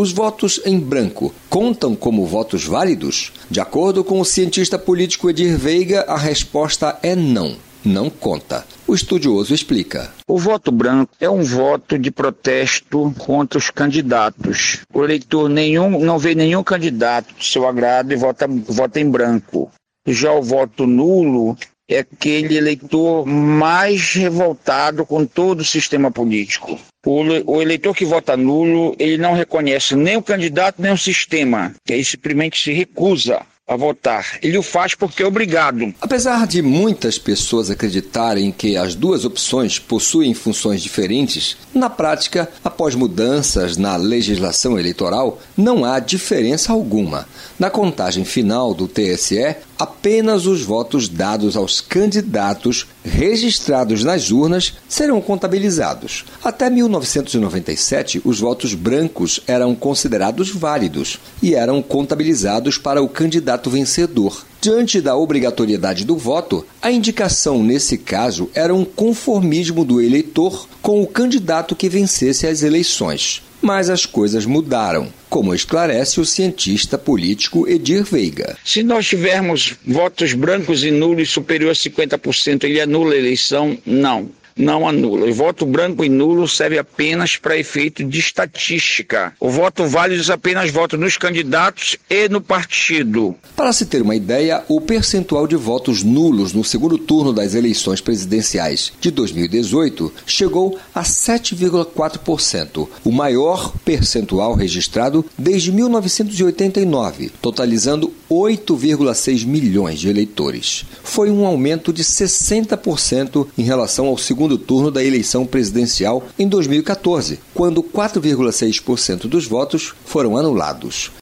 Os votos em branco contam como votos válidos? De acordo com o cientista político Edir Veiga, a resposta é não. Não conta. O estudioso explica. O voto branco é um voto de protesto contra os candidatos. O eleitor não vê nenhum candidato de seu agrado e vota em branco. Já o voto nulo é aquele eleitor mais revoltado com todo o sistema político. O eleitor que vota nulo, ele não reconhece nem o candidato nem o sistema, que aí simplesmente se recusa a votar. Ele o faz porque é obrigado. Apesar de muitas pessoas acreditarem que as duas opções possuem funções diferentes, na prática, após mudanças na legislação eleitoral, não há diferença alguma. Na contagem final do TSE, apenas os votos dados aos candidatos registrados nas urnas serão contabilizados. Até 1997, os votos brancos eram considerados válidos e eram contabilizados para o candidato vencedor. Diante da obrigatoriedade do voto, a indicação nesse caso era um conformismo do eleitor com o candidato que vencesse as eleições. Mas as coisas mudaram, como esclarece o cientista político Edir Veiga. Se nós tivermos votos brancos e nulos superior a 50%, ele anula a eleição? Não anula. O voto branco e nulo serve apenas para efeito de estatística. O voto válido apenas vota nos candidatos e no partido. Para se ter uma ideia, o percentual de votos nulos no segundo turno das eleições presidenciais de 2018 chegou a 7,4%, o maior percentual registrado desde 1989, totalizando 8,6 milhões de eleitores. Foi um aumento de 60% em relação ao segundo turno da eleição presidencial em 2014, quando 4,6% dos votos foram anulados.